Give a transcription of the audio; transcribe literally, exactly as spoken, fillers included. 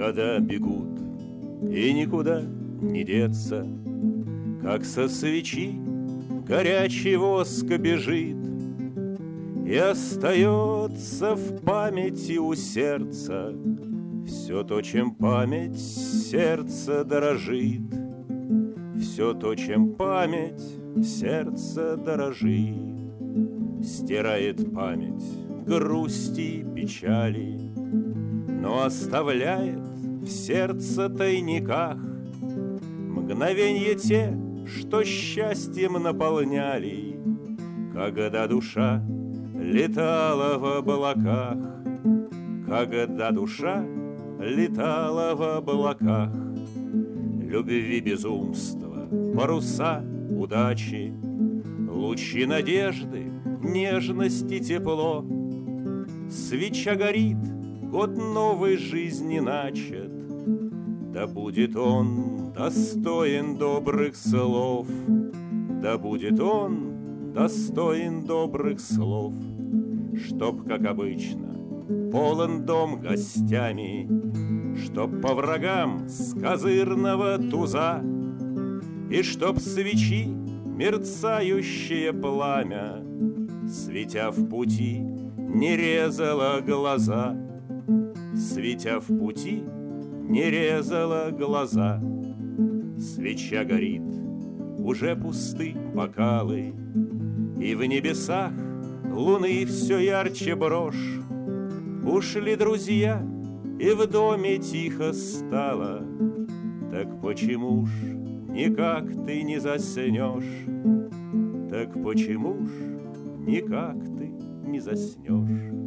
Года бегут, и никуда не деться, как со свечи горячий воск бежит, и остается в памяти у сердца все то, чем память сердца дорожит, все то, чем память сердца дорожит. Стирает память грусти, печали, но оставляет в сердце тайниках мгновенья те, что счастьем наполняли, когда душа летала в облаках, когда душа летала в облаках. Любви, безумства, паруса удачи, лучи надежды, нежности, тепло. Свеча горит, год новой жизни начат, да будет он достоин добрых слов, да будет он достоин добрых слов, чтоб, как обычно, полон дом гостями, чтоб по врагам с козырного туза, и чтоб свечи мерцающее пламя, светя в пути, не резало глаза, светя в пути, не резала глаза. Свеча горит, уже пусты бокалы, и в небесах луны все ярче брошь. Ушли друзья, и в доме тихо стало. Так почему ж никак ты не заснешь? Так почему ж никак ты не заснешь?